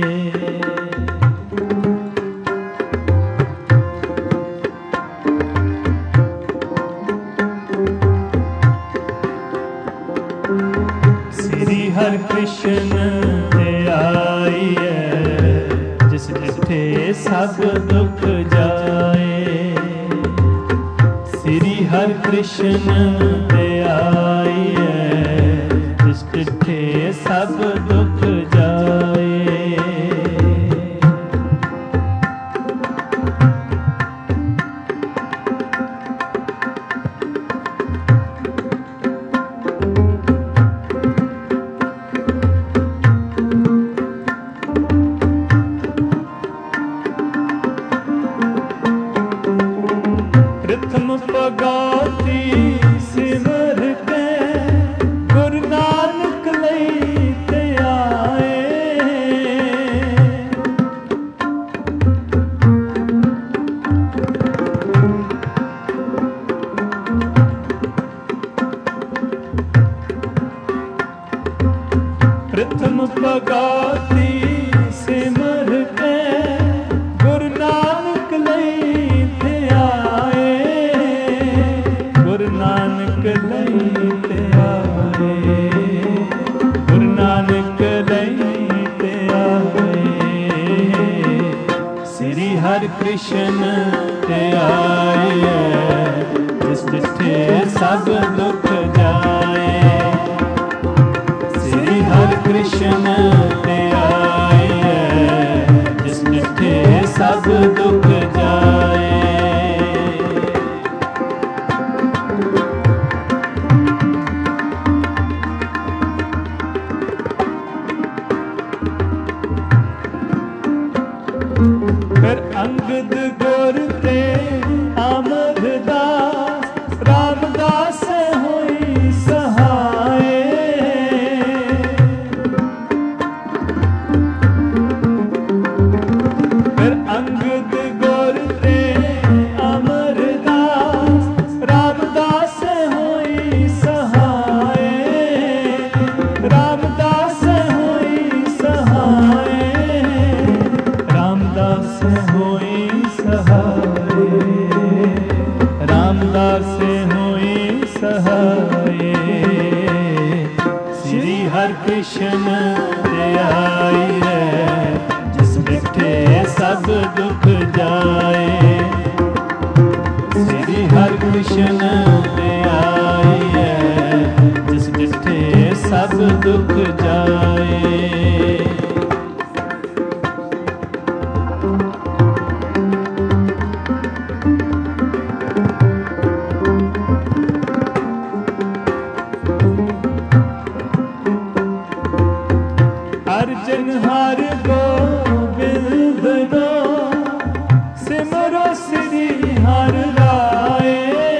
ਸ੍ਰੀ ਹਰਿ ਕ੍ਰਿਸ਼ਨ ਤੇ ਆਈਐ, ਜਿਸ ਡਿਠੇ ਸਭ ਦੁਖ ਜਾਏ। ਸ੍ਰੀ ਹਰਿ ਕ੍ਰਿਸ਼ਨ ਤੇ ਆਈਐ, ਜਿਸ ਡਿਠੇ ਸਭ ਦੁਖ ਜਾਏ। ਪ੍ਰਥਮ ਭਗਉਤੀ ਸਿਮਰ ਕੇ, ਗੁਰੂ ਨਾਨਕ ਲਈ ਤੇ ਆਏ। ਪ੍ਰਥਮ ਭਗਉਤੀ ਸਿਮਰ ਕੇ, ਗੁਰੂ ਨਾਨਕ ਲਈ ਤੇ ਆਏ। ਗੁਰੂ ਨਾਨਕ ਲਈ ਤੇ ਆਏ, ਗੁਰੂ ਨਾਨਕ ਲਈ ਤੇ ਆਏ। ਸ੍ਰੀ ਹਰਿ ਕ੍ਰਿਸ਼ਨ ਤੇ ਆਈਐ, ਜਿਸ ਡਿਠੇ ਸਭ ਦੁਖ ਜਾਏ। ਸ੍ਰੀ ਹਰਿ ਕ੍ਰਿਸ਼ਨ ਤੇ ਆਈਐ, ਜਿਸ ਡਿਠੇ ਸਭ ਦੁਖ ਜਾਏ। ਫਿਰ ਅੰਗਦ ਗੁਰ ਤੇ ਅਮਰਦਾਸ, ਰਾਮਦਾਸ ਹੋਈ ਸਹਾਏ। ਫਿਰ ਅੰਗਦ ਗੁਰ ਤੇ ਅਮਰਦਾਸ, ਰਾਮਦਾਸ ਹੋਈ ਸਹਾਏ। ਰਾਮਦਾਸ ਹੋਈ ਸਹਾਏ, ਰਾਮਦਾਸ ਹੋਈ ਸਹਾਏ। ਰਾਮਦਾਸ ਹੋਈ ਸਹਾਏ। ਸ੍ਰੀ ਹਰਿ ਕ੍ਰਿਸ਼ਨ ਤੇ ਆਈਐ, ਜਿਸ ਡਿਠੇ ਸਭ ਦੁਖ ਜਾਏ। ਸ੍ਰੀ ਹਰਿ ਕ੍ਰਿਸ਼ਨ ਤੇ ਆਈਐ, ਜਿਸ ਡਿਠੇ ਸਭ ਦੁਖ ਜਾਏ। ਅਰਜਨ ਹਰਿ ਗੋਬਿੰਦ ਨੋ, ਸਿਮਰੋ ਸ੍ਰੀ ਹਰਿ ਰਾਏ।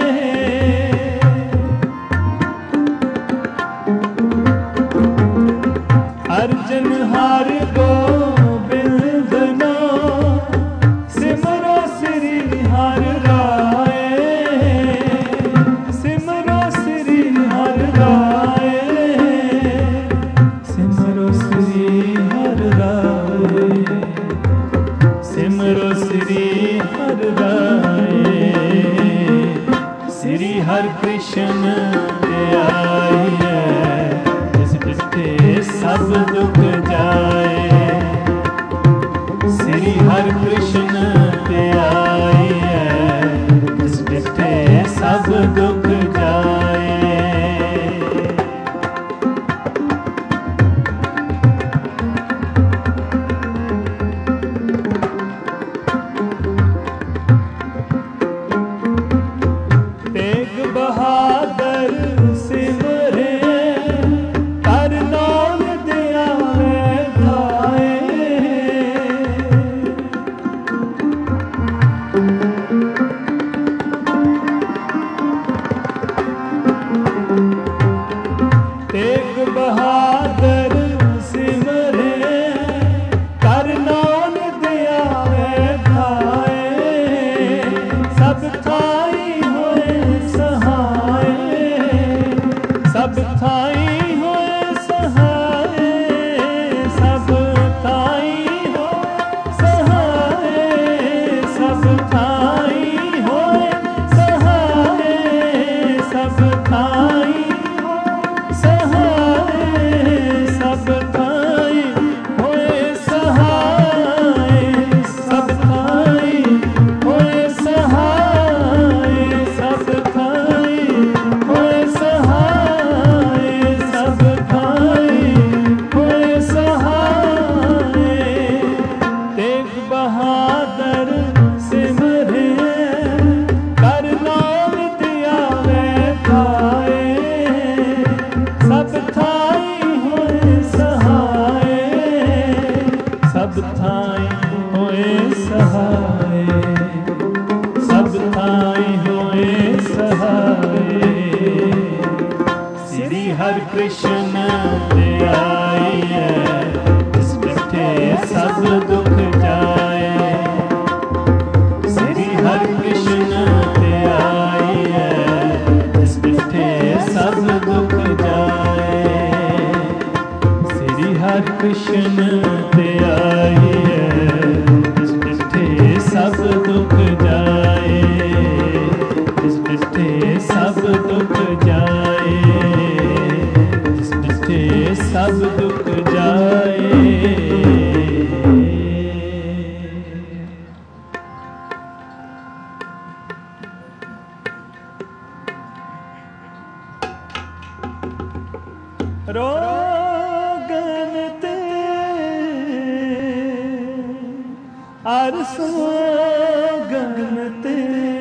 ਅਰਜਨ ਹਰਿ ਗੋਬਿੰਦ ਨੋ, ਸਿਮਰੋ ਸ੍ਰੀ ਹਰਿ ਰਾਏ। ਸਿਮਰੋ ਸ੍ਰੀ ਹਰਿ ਰਾਏ। ਸਿਮਰੋ ਸ੍ਰੀ ਹਰਿ ਰਾਏ। ਸਿਮਰੋ ਸ੍ਰੀ ਹਰਿ ਰਾਏ। ਸ੍ਰੀ ਹਰਿ ਕ੍ਰਿਸ਼ਨ ਤੇ ਆਈਐ, ਜਿਸ ਡਿਠੇ ਸਭ ਦੁਖ ਜਾਏ। ਸ੍ਰੀ ਹਰਿ ਕ੍ਰਿਸ਼ਨ ਤੇ ਆਈਐ, ਜਿਸ ਡਿਠੇ ਸਭ ਦੁਖ ਜਾਏ। ਤੇਗ ਬਹਾਦਰ ਸਿਮਰੇ, ਹਰਿ ਨਾਮ ਦਿਆ सब थाई होए सहाय, सब थाई होए सहाय। श्री हरि कृष्ण ते आइए, जिस डिठे सब दुख जाए। श्री हरि कृष्ण ते आइए, जिस डिठे सब दुख जाए। श्री हरि कृष्ण ते आइए, जिस डिठे सब दुख जाए, जिस डिठे सब दुख जाए, जिस डिठे सब दुख जाए। रोगन ते अर सोगन ते,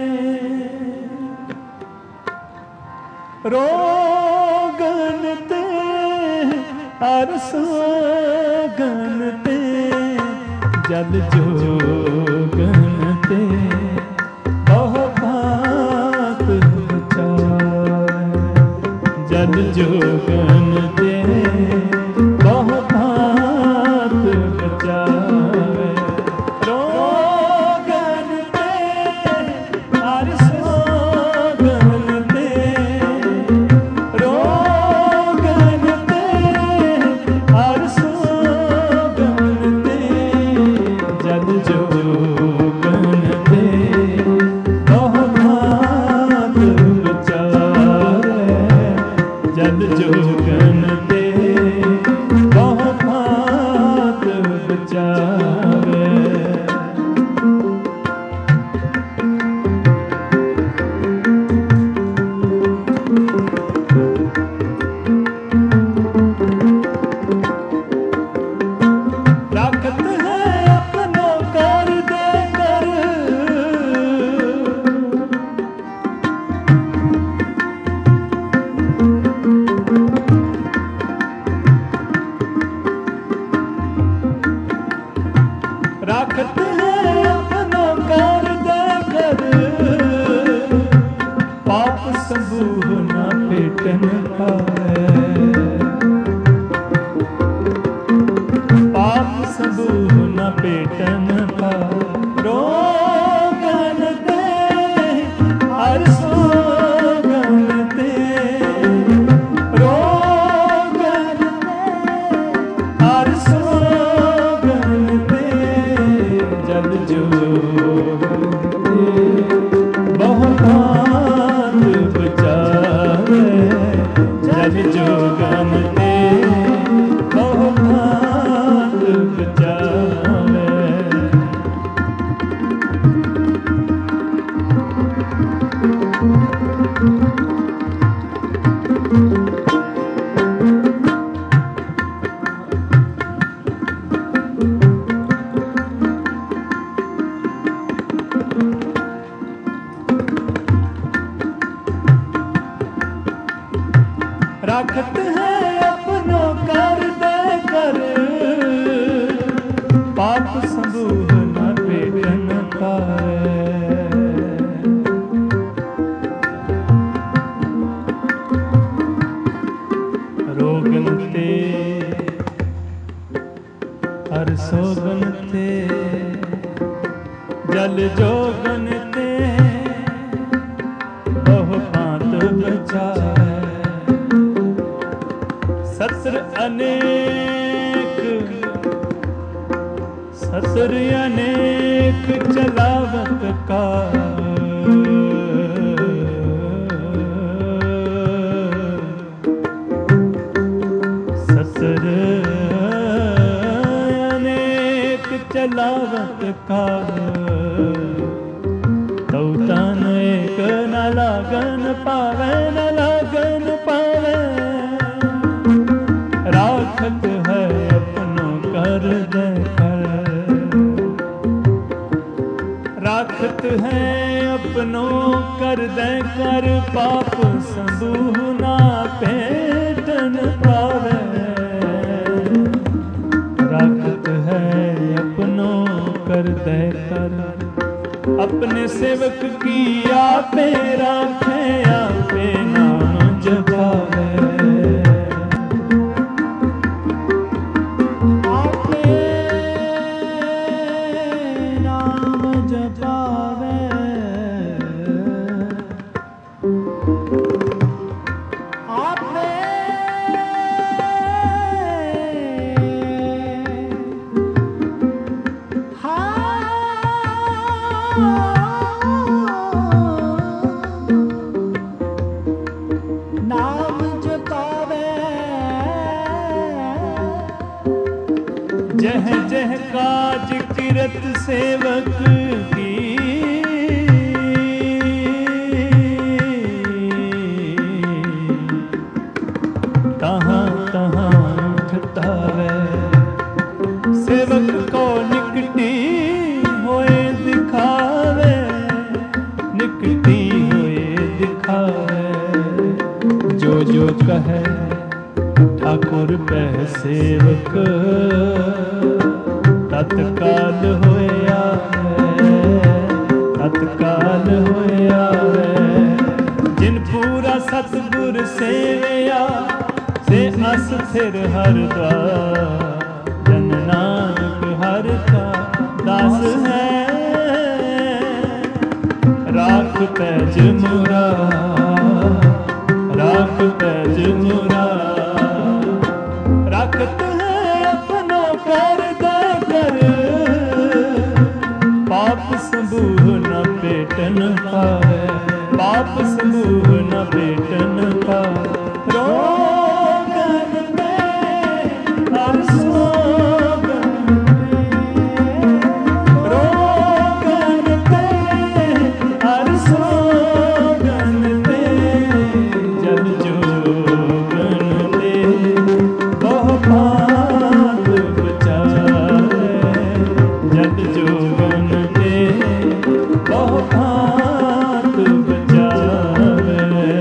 रोगन ते अर सोगन ते, जल जोगन ते बहु भांत बचाए। जल जोगन ते बहु भांत बचाए। रोगन ते हर सोगन ते, रोगन ते हर सोगन ते, जल जोगन ते बहु भांत बचाए। जल जोगन ते बहु भांत बचावे। राखत है अपनों कर दे कर, राखत है अपनों कर दे कर, पाप समूह न पेटन पाए। पाप समूह न पेटन पाए। रोगन ते हर सोगन ते, रोगन ते हर सोगन ते, जल जोगन ते बहु भांत बचावे। जल जोगन ते बहु भांत बचावे। राखत है अपनों कर दे कर, पाप समूह न पेटन पाए। रोगन ते हर सोगन ते, जल जोगन ते बहु भांत बचाए। सत्र अनेक, सत्र अनेक चलावत का, सत्र अनेक चलावत का, तो तन एक न लागन पावे, न लागन पावे। राखत है अपनों कर दे कर, राखत है अपनों कर दे कर, पाप समूह ना पेटन पावे। राखत है अपने सेवक की आपे राखे, आपे नाम जपावे। आपे नाम जपावे, आपे नाम जपावे। जह जह काज किरत सेवक की, तहाँ तहाँ ठतावे। सेवक को निकटी होए दिखावे, निकटी होए दिखावे। जो जो कहे ठाकुर पह सेवक, तत्काल होया तत्काल होया। जिन पूरा सतगुर सेवया, से अस थिर हर द्वार। जन नानक हर का दास है, राख पैज मुरा, राख पैज मुरा। राखत है अपनो कर दे कर, पाप समूह न पेटन पावे, पाप समूह न पेटन पावे। रोगन में हर सोगन में, रोगन में हर सोगन में। जल जोगन दे बहु भाग बचावे, जल जोगन दे बहु भाग बचावे।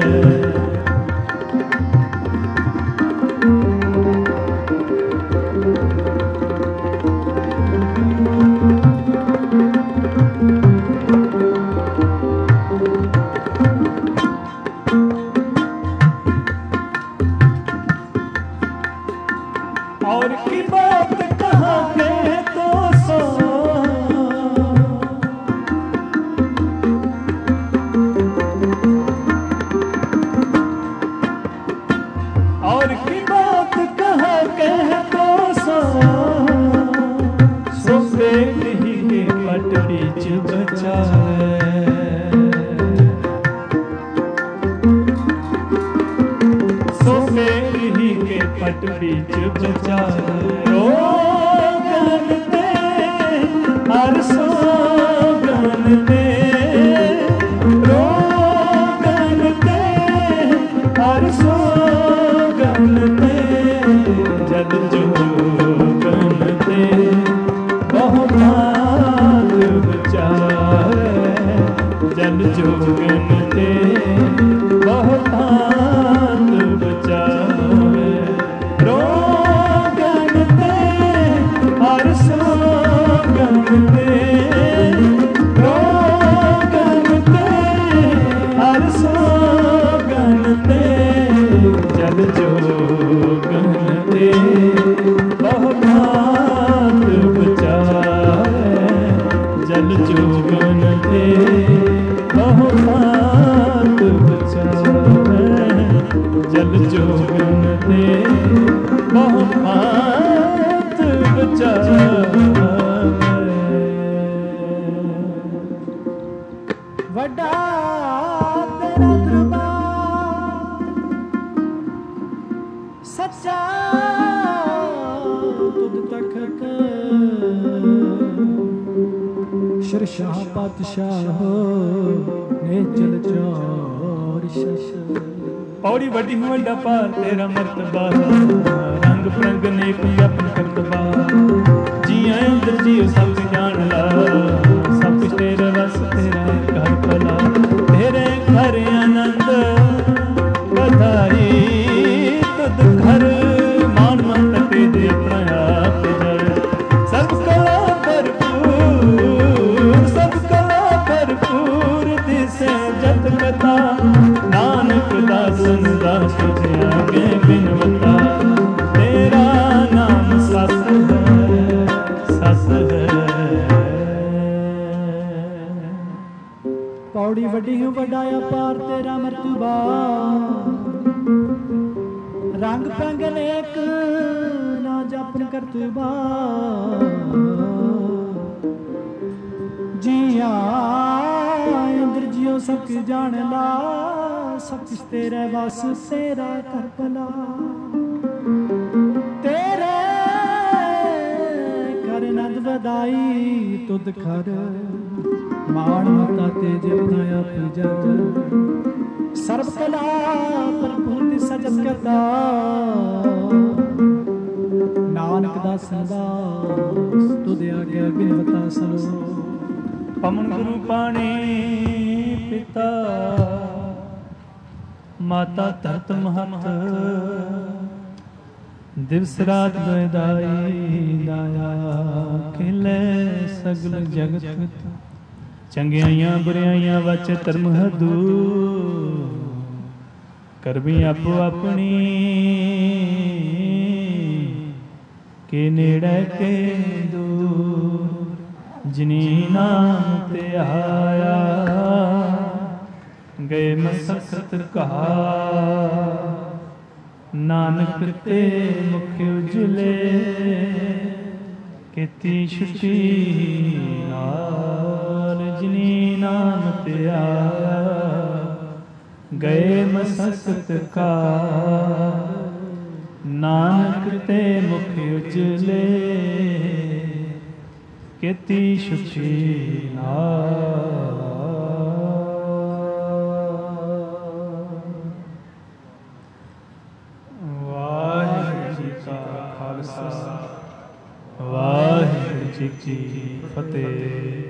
और की बात कहाँ के तो सो, और की बात कहाँ के तो सो। सो पेट ही के पट बीच बचावे, सो पेट ही के पट बीच बचावे। रोगन दे हर सोगन दे, रोगन दे हर सोगन दे। जल जोगन दे बहु भाग बचावे, जल जोगन दे बहु भाग बचावे। रोगन दे हर सोगन दे, रोगन दे हर सोगन दे। जल जोगन दे बहु भाग बचावे, जल जोगन दे बहु भाग बचावे, जल जोगन दे बहु भाग बचावे। वड्डा तेरा दरबार सच्चा, तुद तखत शरशाह पातशाह ने चल चौर शश। पौड़ी वड्डी वड्डा पार तेरा मर्तबा, रंग बिरंग नेक जपन करतबा। जिया अंदर जियो सब जान ला, सब कुछ तेरा रस तेरा घर भला। तेरे घर आनंद बधाई, तुद घर मान मन ते दे अपना आप जर। सब कला भरपूर, सब कला ਦਿਓ ਵਡਾਇਆ ਪਾਰ ਤੇਰਾ ਮਰਤਬਾ ਰੰਗ ਪੰਗ ਨੇਕ ਨਾ ਜਪਨ ਕਰਤਬਾ ਜੀਆ ਇੰਦਰ ਜਿਉ ਸਭ ਕੀ ਜਾਣ ਲਾ ਸਭ ਕਿਸ ਤੇਰੇ ਵਸ ਤੇਰਾ ਕਰ ਭਲਾ ਤੇਰੇ ਕਰ ਨੰਦ ਵਧਾਈ ਤੁਧ ਖਰ ਮਾਣ ਮਤਾ ਤੇ ਜਿਵਨਾ ਆਪ ਜਗ ਸਰਬ ਕਲਾ ਪ੍ਰਭੂ ਸਜਤ ਕਰਤਾ ਨਾਨਕ ਦਾ ਸੰਦਾਸ ਤੁਧ ਆਗਿਆ ਬਿਨਵਤਾ ਸਲੋ ਪਵਨ ਗੁਰੂ ਪਾਣੀ ਪਿਤਾ ਮਾਤਾ ਧਰਤ ਮਹਤ ਦਿਵਸ ਰਾਤ ਦੋਇਦਾਈ ਦਾਇਆ ਖਿਲੇ ਸਗਲ ਜਗਤ ਚੰਗਿਆਈਆਂ ਬੁਰਿਆਈਆਂ ਵਚ ਧਰਮ ਹਦੂ ਕਰਮੀ ਆਪੋ ਆਪਣੀ ਕੇ ਨੇੜੇ ਕੇ ਦੂਰ ਜਿਨੀ ਨਾਮ ਤੇ ਆਇਆ ਗਏ ਮਸਕਤ ਕਹਾ ਨਾਨਕ ਤੇ ਮੁਖ ਉਜਲੇ ਕੀਤੀ ਛੁਟੀ ਨਾਲ ਜਿਨੀ ਨਾਮ ਤੇ ਆਇਆ ਗਏ ਮਸਕਤ ਕਾ ਨਾਨਕ ਤੇ ਮੁਖ ਉਜਲੇ ਕੀਤੀ ਛੁਟੀ ਨਾਲ ਵਾਹਿਗੁਰੂ ਜੀ ਕੀ ਫਤਿਹ।